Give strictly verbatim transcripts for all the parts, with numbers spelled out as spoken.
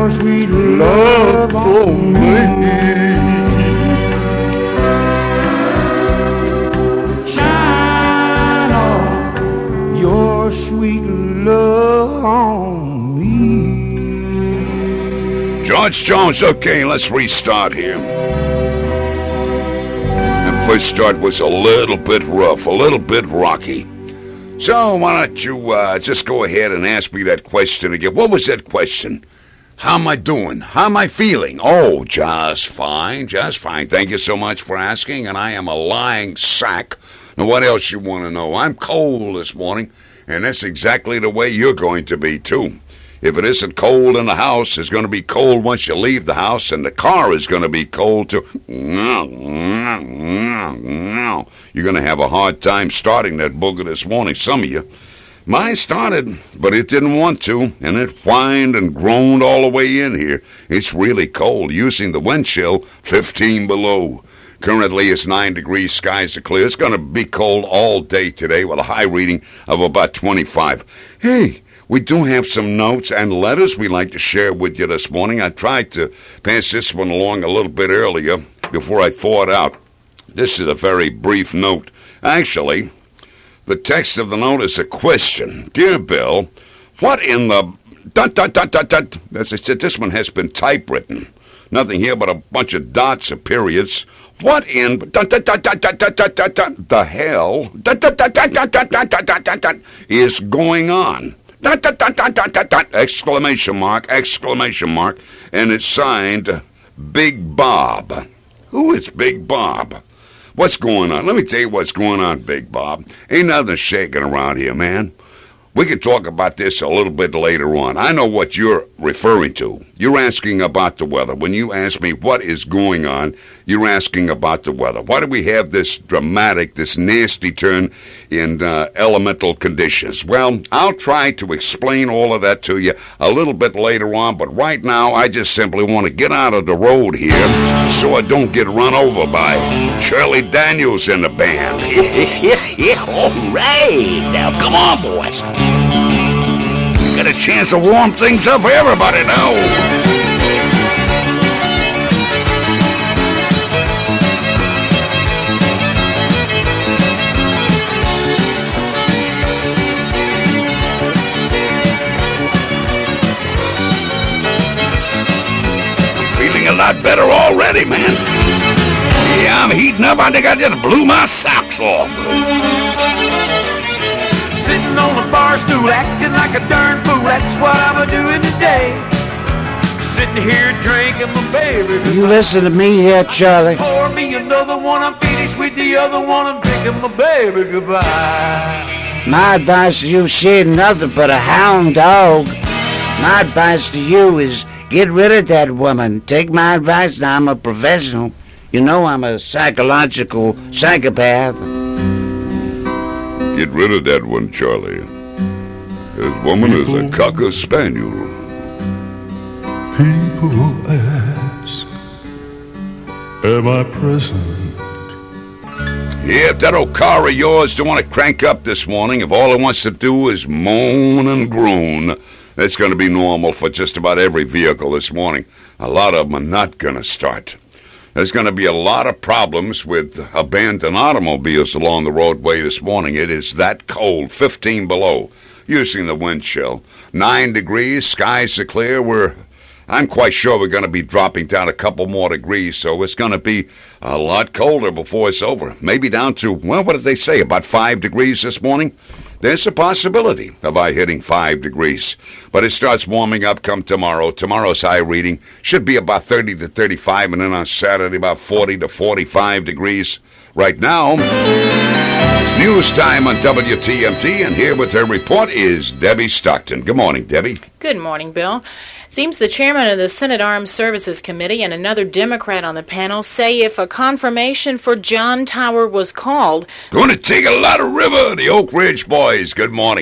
your sweet love for me. Shine on your sweet love on me. George Jones, okay, let's restart here. The first start was a little bit rough, a little bit rocky. So why don't you uh, just go ahead and ask me that question again? What was that question? How am I doing? How am I feeling? Oh, just fine, just fine. Thank you so much for asking, and I am a lying sack. Now, what else you want to know? I'm cold this morning, and that's exactly the way you're going to be, too. If it isn't cold in the house, it's going to be cold once you leave the house, and the car is going to be cold, too. You're going to have a hard time starting that booger this morning, some of you. Mine started, but it didn't want to, and it whined and groaned all the way in here. It's really cold, using the wind chill, fifteen below. Currently, it's nine degrees, skies are clear. It's going to be cold all day today with a high reading of about twenty-five. Hey, we do have some notes and letters we'd like to share with you this morning. I tried to pass this one along a little bit earlier before I thawed out. This is a very brief note. Actually, the text of the note is a question. Dear Bill, what in the... Dot, dot, dot, dot, dot. As I said, this one has been typewritten. Nothing here but a bunch of dots or periods. What in... Dot, dot, dot, dot, dot, dot, dot, dot, dot, the hell... Dot, dot, dot, dot, dot, dot, dot, dot, dot, dot, dot, is going on? Dot, dot, dot, dot, dot, dot, dot, exclamation mark, exclamation mark, and it's signed Big Bob. Who is Big Bob? What's going on? Let me tell you what's going on, Big Bob. Ain't nothing shaking around here, man. We can talk about this a little bit later on. I know what you're referring to. You're asking about the weather. When you ask me what is going on, you're asking about the weather. Why do we have this dramatic, this nasty turn in uh, elemental conditions? Well, I'll try to explain all of that to you a little bit later on, but right now I just simply want to get out of the road here so I don't get run over by Charlie Daniels and the band. All right. Now, come on, boys. Got a chance to warm things up for everybody now. Feeling a lot better already, man. Yeah, I'm heating up. I think I just blew my socks off. Sitting on a bar stool, acting like a darn fool. That's what I'm doing today. Sitting here drinking my baby. You listen to me here, Charlie. Pour me another one. I'm finished with the other one. I'm drinking my baby goodbye. My advice to you, she ain't nothing but a hound dog. My advice to you is get rid of that woman. Take my advice. Now, I'm a professional. You know I'm a psychological psychopath. Get rid of that one, Charlie. This woman is a cocker spaniel. People ask, am I present? Yeah, if that old car of yours don't want to crank up this morning, if all it wants to do is moan and groan, that's going to be normal for just about every vehicle this morning. A lot of them are not going to start. There's going to be a lot of problems with abandoned automobiles along the roadway this morning. It is that cold, fifteen below, using the wind chill. Nine degrees, skies are clear. We're, I'm quite sure we're going to be dropping down a couple more degrees, so it's going to be a lot colder before it's over. Maybe down to, well, what did they say, about five degrees this morning? There's a possibility of I hitting five degrees. But it starts warming up come tomorrow. Tomorrow's high reading should be about thirty to thirty-five, and then on Saturday about forty to forty-five degrees. Right now, news time on W T M T, and here with her report is Debbie Stockton. Good morning, Debbie. Good morning, Bill. Seems the chairman of the Senate Armed Services Committee and another Democrat on the panel say if a confirmation for John Tower was called... Going to take a lot of river, the Oak Ridge boys. Good morning.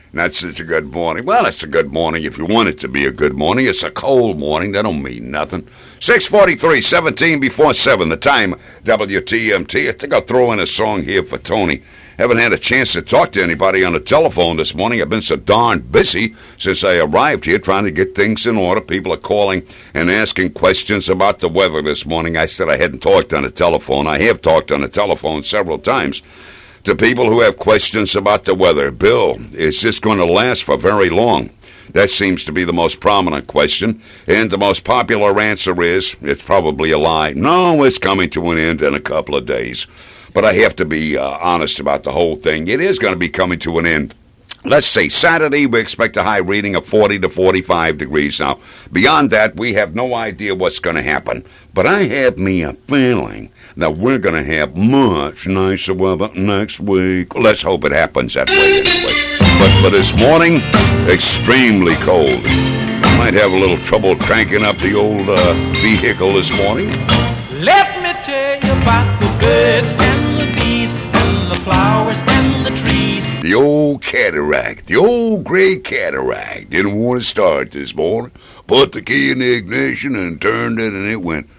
Not such a good morning. Well, it's a good morning if you want it to be a good morning. It's a cold morning. That don't mean nothing. six forty-three, seventeen before seven. The time, W T M T. I think I'll throw in a song here for Tony. Haven't had a chance to talk to anybody on the telephone this morning. I've been so darn busy since I arrived here trying to get things in order. People are calling and asking questions about the weather this morning. I said I hadn't talked on the telephone. I have talked on the telephone several times to people who have questions about the weather. Bill, is this going to last for very long? That seems to be the most prominent question. And the most popular answer is, it's probably a lie. No, it's coming to an end in a couple of days. But I have to be uh, honest about the whole thing. It is going to be coming to an end. Let's say Saturday, we expect a high reading of forty to forty-five degrees. Now, beyond that, we have no idea what's going to happen. But I have me a feeling that we're going to have much nicer weather next week. Let's hope it happens that way anyway. But for this morning, extremely cold. I might have a little trouble cranking up the old uh, vehicle this morning. Let me tell you about the birds and the bees and the flowers and the trees. The old cataract, the old gray cataract. Didn't want to start this morning. Put the key in the ignition and turned it, and it went.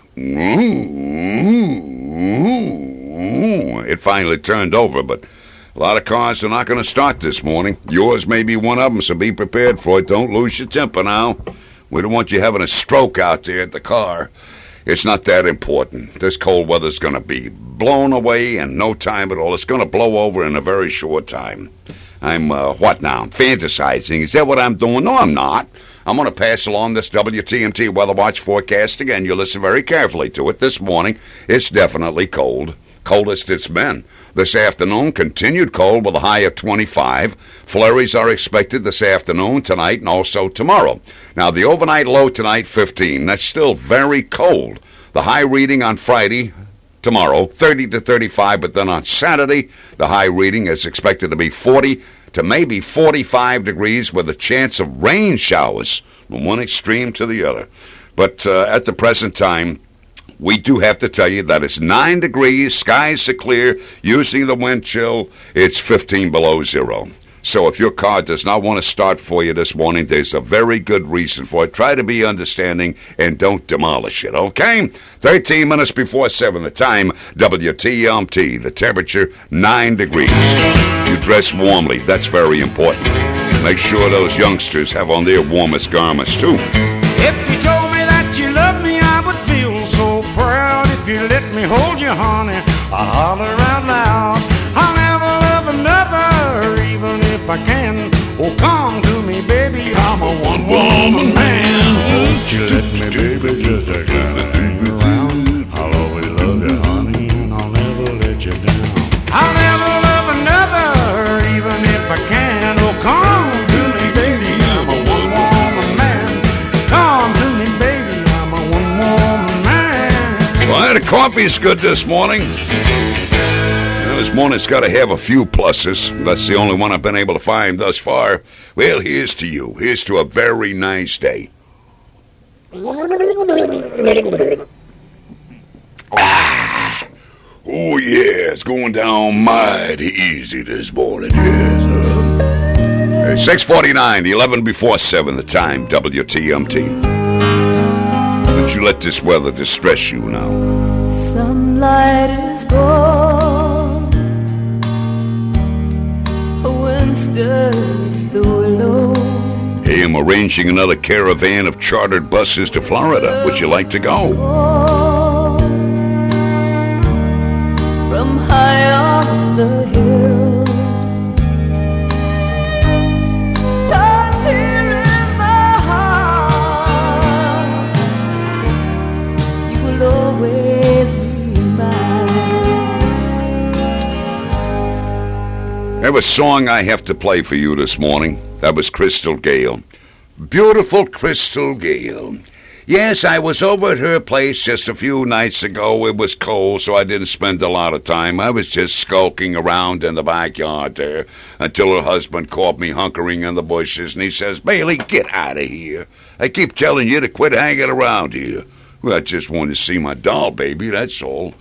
It finally turned over, but a lot of cars are not going to start this morning. Yours may be one of them, so be prepared for it. Don't lose your temper now. We don't want you having a stroke out there at the car. It's not that important. This cold weather's going to be blown away in no time at all. It's going to blow over in a very short time. I'm, uh, what now? Fantasizing. Is that what I'm doing? No, I'm not. I'm going to pass along this W T M T Weather Watch forecast again. You listen very carefully to it. This morning, it's definitely cold. Coldest it's been. This afternoon, continued cold with a high of twenty-five. Flurries are expected this afternoon, tonight, and also tomorrow. Now, the overnight low tonight, fifteen. That's still very cold. The high reading on Friday, tomorrow, thirty to thirty-five, but then on Saturday, the high reading is expected to be forty to maybe forty-five degrees with a chance of rain showers from one extreme to the other. But uh, at the present time, we do have to tell you that it's nine degrees, skies are clear, using the wind chill, it's fifteen below zero. So if your car does not want to start for you this morning, there's a very good reason for it. Try to be understanding and don't demolish it, okay? thirteen minutes before seven, the time, W T M T, the temperature, nine degrees. You dress warmly, that's very important. Make sure those youngsters have on their warmest garments, too. If you told me that you loved me, I would feel so proud. If you let me hold you, honey, I'll holler out loud. I'll never love another, even if I can. Oh, come to me, baby, I'm a one-woman man. Won't you let me, baby, just a kind of hang around. I'll always love you, honey, and I'll never let you down. I'll never love another, even if I can. Oh, come to me, baby, I'm a one-woman man. Come to me, baby, I'm a one-woman man. Well, the coffee's good this morning. Well, this morning's got to have a few pluses. That's the only one I've been able to find thus far. Well, here's to you. Here's to a very nice day. Ah. Oh, yeah, it's going down mighty easy this morning. Yes, uh, six forty-nine, eleven before seven, the time, W T M T. Don't you let this weather distress you now. Sunlight is gone, a wind stirs the willow. Hey, I'm arranging another caravan of chartered buses to Florida. Would you like to go? From high on the hill, was here in my heart. You will always be mine. I have a song I have to play for you this morning. That was Crystal Gale. Beautiful Crystal Gale. Yes, I was over at her place just a few nights ago. It was cold, so I didn't spend a lot of time. I was just skulking around in the backyard there until her husband caught me hunkering in the bushes, and he says, Bailey, get out of here. I keep telling you to quit hanging around here. Well, I just wanted to see my doll, baby, that's all.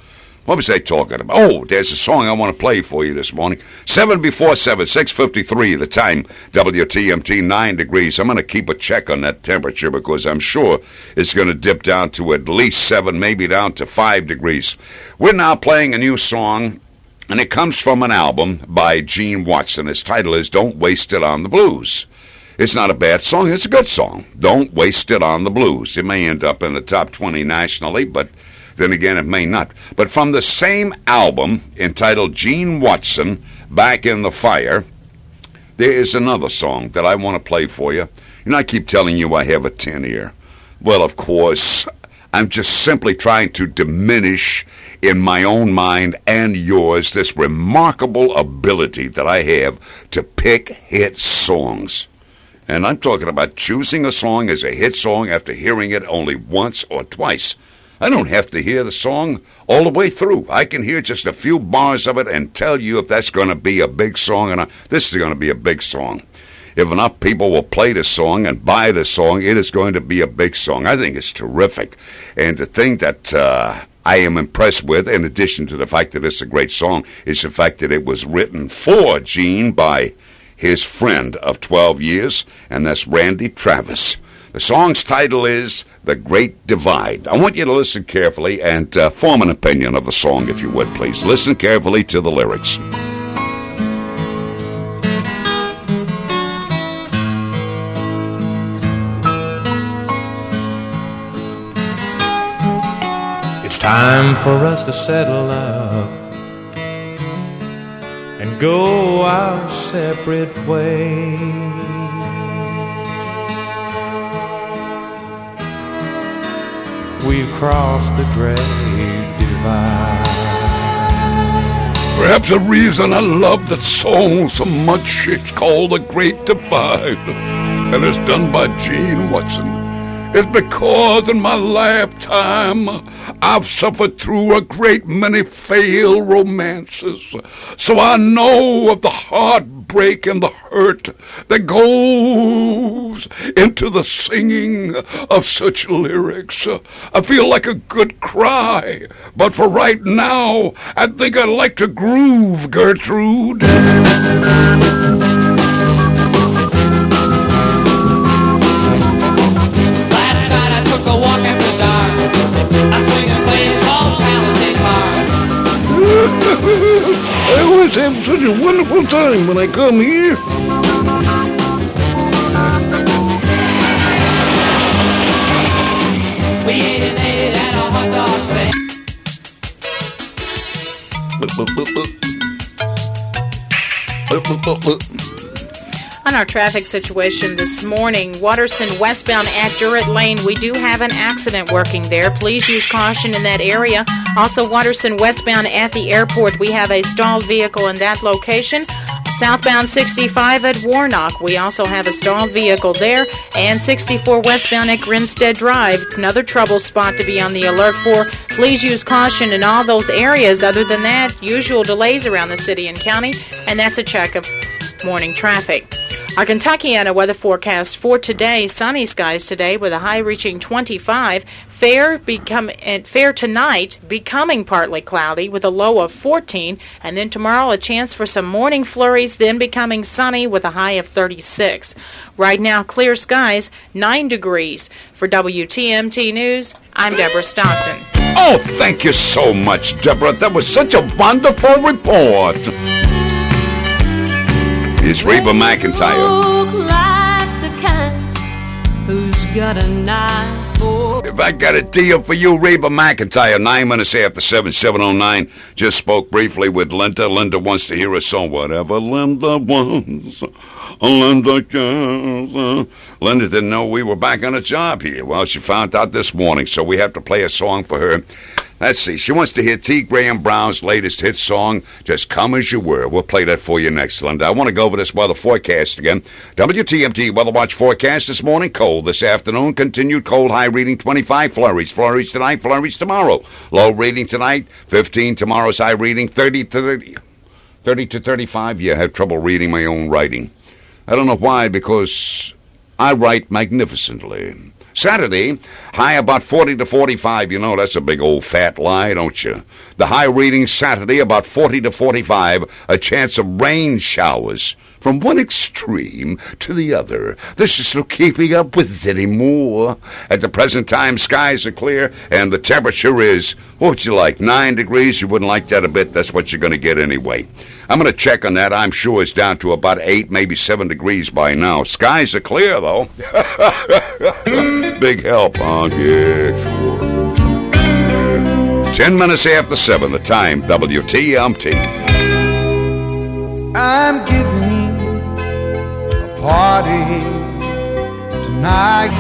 What was I talking about? Oh, there's a song I want to play for you this morning. Seven before seven, six fifty-three, the time, W T M T, nine degrees. I'm going to keep a check on that temperature because I'm sure it's going to dip down to at least seven, maybe down to five degrees. We're now playing a new song, and it comes from an album by Gene Watson. Its title is Don't Waste It on the Blues. It's not a bad song. It's a good song. Don't Waste It on the Blues. It may end up in the top twenty nationally, but then again, it may not. But from the same album entitled Gene Watson, Back in the Fire, there is another song that I want to play for you. And I keep telling you I have a tin ear. Well, of course, I'm just simply trying to diminish in my own mind and yours this remarkable ability that I have to pick hit songs. And I'm talking about choosing a song as a hit song after hearing it only once or twice. I don't have to hear the song all the way through. I can hear just a few bars of it and tell you if that's going to be a big song or not. This is going to be a big song. If enough people will play the song and buy the song, it is going to be a big song. I think it's terrific. And the thing that uh, I am impressed with, in addition to the fact that it's a great song, is the fact that it was written for Gene by his friend of twelve years, and that's Randy Travis. The song's title is The Great Divide. I want you to listen carefully and uh, form an opinion of the song, if you would, please. Listen carefully to the lyrics. It's time for us to settle up and go our separate ways. We've crossed the great divide. Perhaps the reason I love that song so much, it's called The Great Divide, and it's done by Gene Watson. It's because in my lifetime I've suffered through a great many failed romances. So I know of the heartbreak and the hurt that goes into the singing of such lyrics. I feel like a good cry, but for right now, I think I'd like to groove, Gertrude. I always have such a wonderful time when I come here. We ate and ate at a hot dog stand. On our traffic situation this morning, Waterston westbound at Durrett Lane, we do have an accident working there. Please use caution in that area. Also, Waterston westbound at the airport, we have a stalled vehicle in that location. Southbound sixty-five at Warnock, we also have a stalled vehicle there. And sixty-four westbound at Grinstead Drive, another trouble spot to be on the alert for. Please use caution in all those areas. Other than that, usual delays around the city and county, and that's a check of morning traffic. Our Kentuckiana weather forecast for today: sunny skies today with a high reaching twenty-five. Fair become and fair tonight, becoming partly cloudy with a low of fourteen, and then tomorrow a chance for some morning flurries, then becoming sunny with a high of thirty-six. Right now, clear skies, nine degrees. For W T M T News, I'm Deborah Stockton. Oh, thank you so much, Deborah. That was such a wonderful report. It's Reba McEntire. Look like the kind who's got a knife for. If I got a deal for you, Reba McEntire, nine minutes after seven, seven oh nine. Just spoke briefly with Linda. Linda wants to hear a song. Whatever Linda wants, Linda can. Linda didn't know we were back on a job here. Well, she found out this morning, so we have to play a song for her. Let's see. She wants to hear T. Graham Brown's latest hit song, Just Come As You Were. We'll play that for you next, Linda. I want to go over this weather forecast again. W T M T Weather Watch forecast this morning. Cold this afternoon. Continued cold. High reading twenty-five. Flurries. Flurries tonight. Flurries tomorrow. Low reading tonight. fifteen. Tomorrow's high reading. thirty to thirty. thirty to thirty-five. Yeah, I have trouble reading my own writing. I don't know why, because I write magnificently. Saturday, high about forty to forty-five. You know, that's a big old fat lie, don't you? The high reading Saturday about forty to forty-five, a chance of rain showers from one extreme to the other. There's just no keeping up with it anymore. At the present time, skies are clear, and the temperature is, what would you like, nine degrees? You wouldn't like that a bit. That's what you're going to get anyway. I'm going to check on that. I'm sure it's down to about eight, maybe seven degrees by now. Skies are clear, though. Big help, huh? Yeah, sure. Ten minutes after seven, the time, W T M T. I'm giving a party tonight.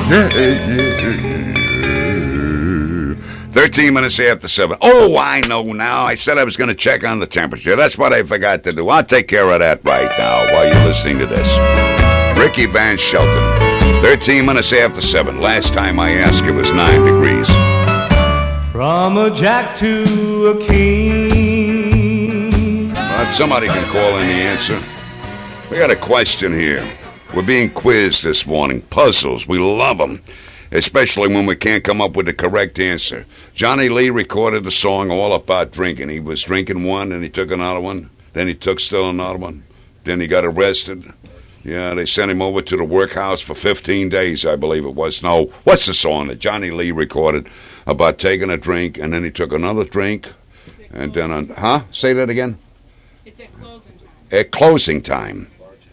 Thirteen minutes after seven. Oh, I know now. I said I was going to check on the temperature. That's what I forgot to do. I'll take care of that right now while you're listening to this. Ricky Van Shelton. Thirteen minutes after seven. Last time I asked, it was nine degrees. From a jack to a king. But somebody can call in the answer. We got a question here. We're being quizzed this morning. Puzzles. We love them. Especially when we can't come up with the correct answer. Johnny Lee recorded a song all about drinking. He was drinking one, and he took another one. Then he took still another one. Then he got arrested. Yeah, they sent him over to the workhouse for fifteen days, I believe it was. No, what's the song that Johnny Lee recorded about taking a drink, and then he took another drink, and then, on, huh? Say that again? It's at closing time. At closing time.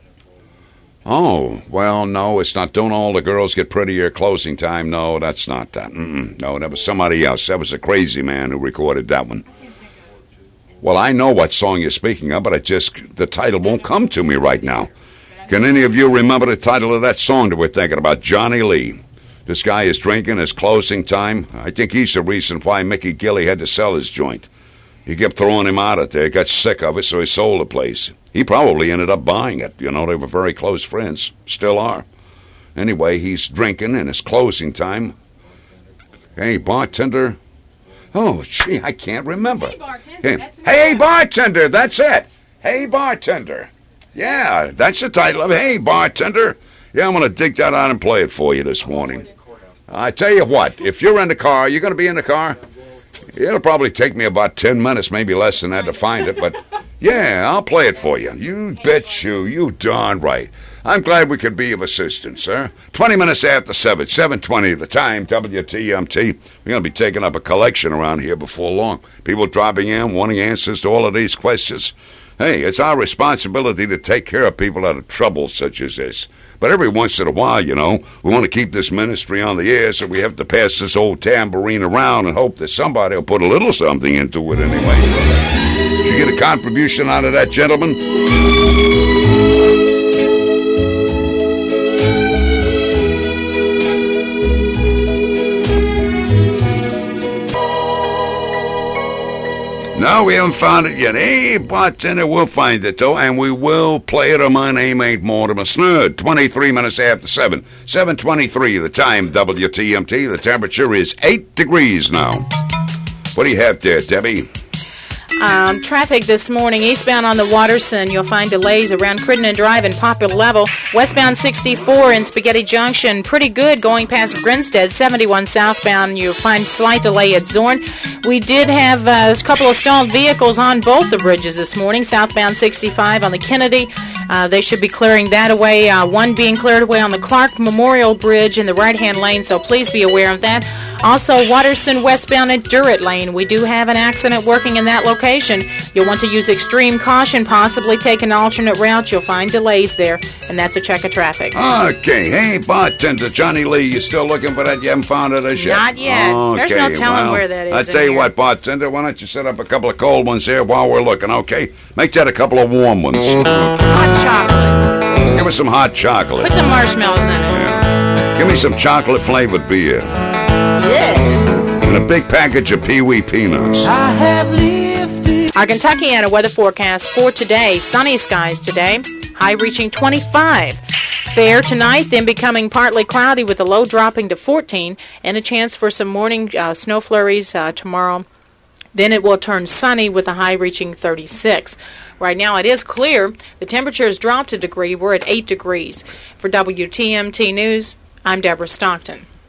Oh, well, no, it's not. Don't all the girls get prettier at closing time? No, that's not that. Mm-mm. No, that was somebody else. That was a crazy man who recorded that one. Well, I know what song you're speaking of, but I just, the title won't come to me right now. Can any of you remember the title of that song that we're thinking about? Johnny Lee. This guy is drinking his closing time. I think he's the reason why Mickey Gilley had to sell his joint. He kept throwing him out of there, got sick of it, so he sold the place. He probably ended up buying it. You know, they were very close friends. Still are. Anyway, he's drinking in his closing time. Hey, bartender. Oh, gee, I can't remember. Hey, bartender. Hey, That's hey, bartender. That's it. Hey, bartender. Yeah, that's the title of it. Hey, bartender. Yeah, I'm going to dig that out and play it for you this morning. I tell you what, if you're in the car, you're going to be in the car? It'll probably take me about ten minutes, maybe less than that, to find it, but yeah, I'll play it for you. You bet you, you darn right. I'm glad we could be of assistance, sir. twenty minutes after seven, seven twenty the time, W T M T. We're going to be taking up a collection around here before long. People dropping in, wanting answers to all of these questions. Hey, it's our responsibility to take care of people out of trouble such as this. But every once in a while, you know, we want to keep this ministry on the air, so we have to pass this old tambourine around and hope that somebody will put a little something into it anyway. Did you get a contribution out of that, gentleman? No, we haven't found it yet. Hey, bartender, we'll find it, though, and we will play it on My Name Ain't Mortimer Snerd. twenty-three minutes after seven. seven twenty-three, the time, W T M T. The temperature is eight degrees now. What do you have there, Debbie? Um, traffic this morning, eastbound on the Watterson, you'll find delays around Crittenden Drive and Poplar Level. Westbound sixty-four in Spaghetti Junction, pretty good going past Grinstead. seventy-one southbound, you'll find slight delay at Zorn. We did have uh, a couple of stalled vehicles on both the bridges this morning. Southbound sixty-five on the Kennedy. Uh, they should be clearing that away. Uh, one being cleared away on the Clark Memorial Bridge in the right-hand lane, so please be aware of that. Also, Watterson westbound at Durrett Lane. We do have an accident working in that location. You'll want to use extreme caution, possibly take an alternate route. You'll find delays there, and that's a check of traffic. Okay. Hey, bartender, Johnny Lee, you still looking for that? You haven't found it as yet? Not yet. Okay, There's no telling well, where that is. I'll tell you here. what, bartender, why don't you set up a couple of cold ones here while we're looking, okay? Make that a couple of warm ones. Hot chocolate. Give us some hot chocolate. Put some marshmallows in it. Yeah. Give me some chocolate-flavored beer. Yeah. And a big package of Pee-wee peanuts. I have lifted. Our Kentuckiana weather forecast for today. Sunny skies today. High reaching twenty-five. Fair tonight, then becoming partly cloudy with the low dropping to fourteen. And a chance for some morning uh, snow flurries uh, tomorrow. Then it will turn sunny with a high reaching thirty-six. Right now it is clear. The temperature has dropped a degree. We're at eight degrees. For W T M T News, I'm Deborah Stockton.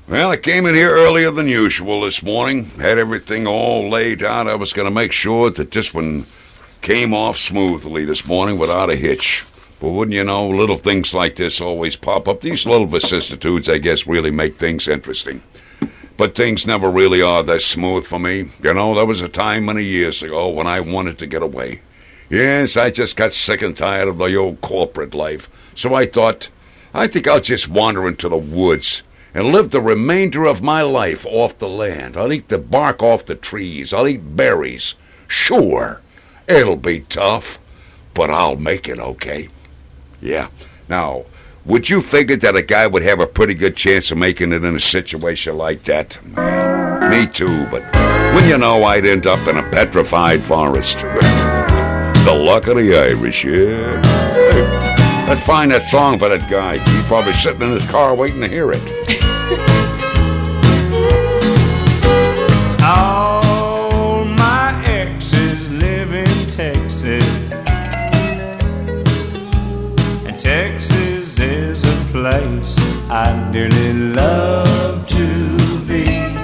Well, I came in here earlier than usual this morning. Had everything all laid out. I was going to make sure that this one came off smoothly this morning without a hitch. But wouldn't you know, little things like this always pop up. These little vicissitudes, I guess, really make things interesting. But things never really are that smooth for me. You know, there was a time many years ago when I wanted to get away. Yes, I just got sick and tired of the old corporate life. So I thought, I think I'll just wander into the woods and live the remainder of my life off the land. I'll eat the bark off the trees. I'll eat berries. Sure, it'll be tough, but I'll make it okay. Yeah. Now, would you figure that a guy would have a pretty good chance of making it in a situation like that? Well, me too, but when you know I'd end up in a petrified forest. The luck of the Irish, yeah. Hey, let's find that song for that guy. He's probably sitting in his car waiting to hear it. All my exes live in Texas, and Texas is a place I dearly love to be.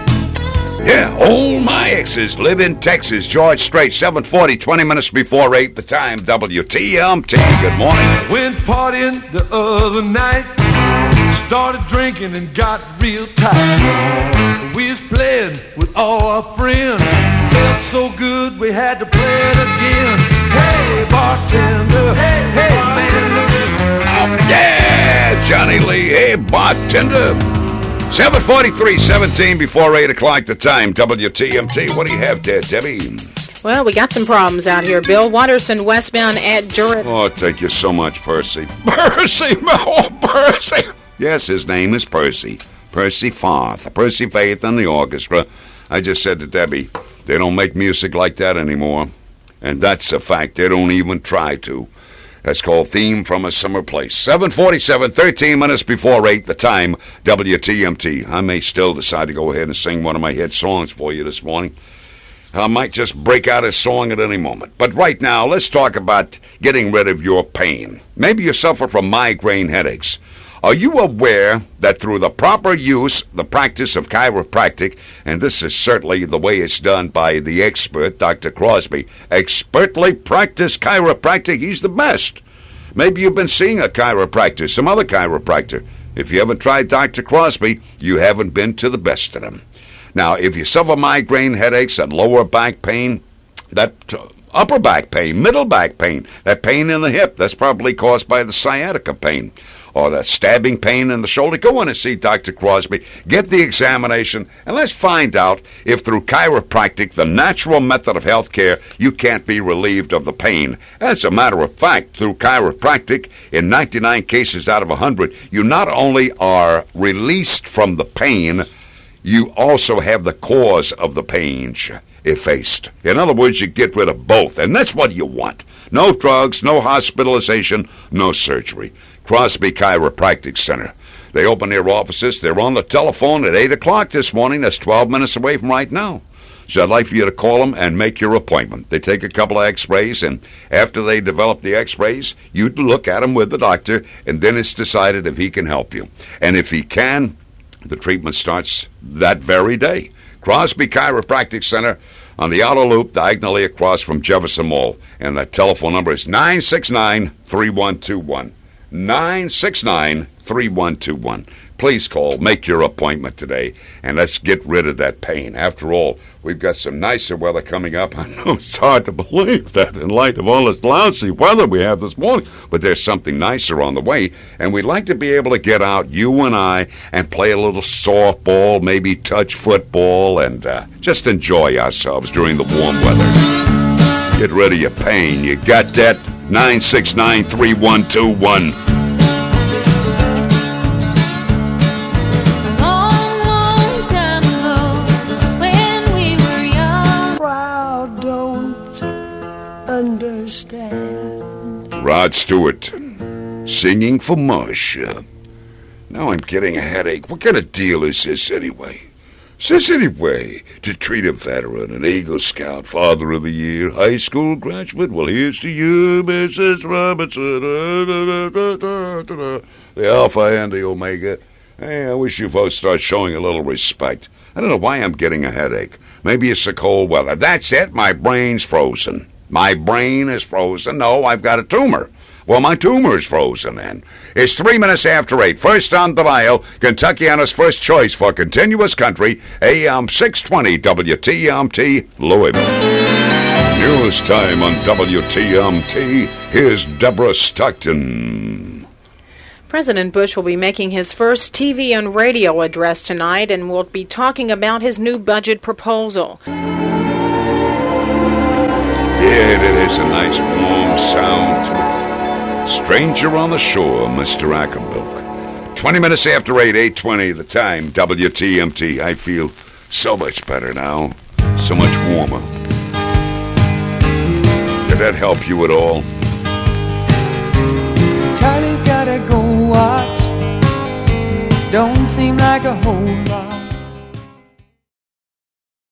Yeah, all my exes live in Texas. George Strait, seven forty, twenty minutes before eight, the time, W T M T. Good morning. Went partying the other night, started drinking and got real tight. We was playing with all our friends, felt so good we had to play it again. Hey, bartender, hey, hey, man. Oh, yeah, Johnny Lee, hey, bartender. seven forty-three, seventeen before eight o'clock, the time, W T M T. What do you have there, Debbie? Well, we got some problems out here, Bill. Watterson westbound at Durant. Oh, thank you so much, Percy. Percy, oh, Percy. Yes, his name is Percy. Percy Farth. Percy Faith and the orchestra. I just said to Debbie, they don't make music like that anymore. And that's a fact. They don't even try to. That's called Theme from a Summer Place. seven forty-seven, thirteen minutes before eight, the time, W T M T. I may still decide to go ahead and sing one of my hit songs for you this morning. I might just break out a song at any moment. But right now, let's talk about getting rid of your pain. Maybe you suffer from migraine headaches. Are you aware that through the proper use, the practice of chiropractic, and this is certainly the way it's done by the expert, Doctor Crosby, expertly practiced chiropractic, he's the best. Maybe you've been seeing a chiropractor, some other chiropractor. If you haven't tried Doctor Crosby, you haven't been to the best of them. Now, if you suffer migraine headaches and lower back pain, that uh, upper back pain, middle back pain, that pain in the hip, that's probably caused by the sciatica pain, or the stabbing pain in the shoulder, go in and see Doctor Crosby. Get the examination, and let's find out if through chiropractic, the natural method of health care, you can't be relieved of the pain. As a matter of fact, through chiropractic, in ninety-nine cases out of one hundred, you not only are released from the pain, you also have the cause of the pain effaced. In other words, you get rid of both, and that's what you want. No drugs, no hospitalization, no surgery. Crosby Chiropractic Center. They open their offices. They're on the telephone at eight o'clock this morning. That's twelve minutes away from right now. So I'd like for you to call them and make your appointment. They take a couple of x-rays, and after they develop the x-rays, you look at them with the doctor, and then it's decided if he can help you. And if he can, the treatment starts that very day. Crosby Chiropractic Center on the outer loop, diagonally across from Jefferson Mall. And the telephone number is nine six nine, three one two one. nine six nine, three one two one. Please call, make your appointment today, and let's get rid of that pain. After all, we've got some nicer weather coming up. I know it's hard to believe that in light of all this lousy weather we have this morning, but there's something nicer on the way, and we'd like to be able to get out, you and I, and play a little softball, maybe touch football, and uh, just enjoy ourselves during the warm weather. Get rid of your pain. You got that? nine six nine, three one two one. Rod Stewart, singing for Marcia. Now I'm getting a headache. What kind of deal is this anyway? Is this anyway to treat a veteran, an Eagle Scout, Father of the Year, high school graduate? Well, here's to you, Missus Robinson. The Alpha and the Omega. Hey, I wish you folks start showing a little respect. I don't know why I'm getting a headache. Maybe it's the cold weather. That's it. My brain's frozen. My brain is frozen. No, I've got a tumor. Well, my tumor is frozen then. It's three minutes after eight. First on the dial, Kentuckiana's first choice for continuous country, A M six twenty W T M T, Louisville. News time on W T M T. Here's Deborah Stockton. President Bush will be making his first T V and radio address tonight and will be talking about his new budget proposal. Yeah, it is a nice warm sound to it. Stranger on the Shore, Mister Ackerbilk. twenty minutes after eight, eight twenty, the time, W T M T. I feel so much better now, so much warmer. Did that help you at all?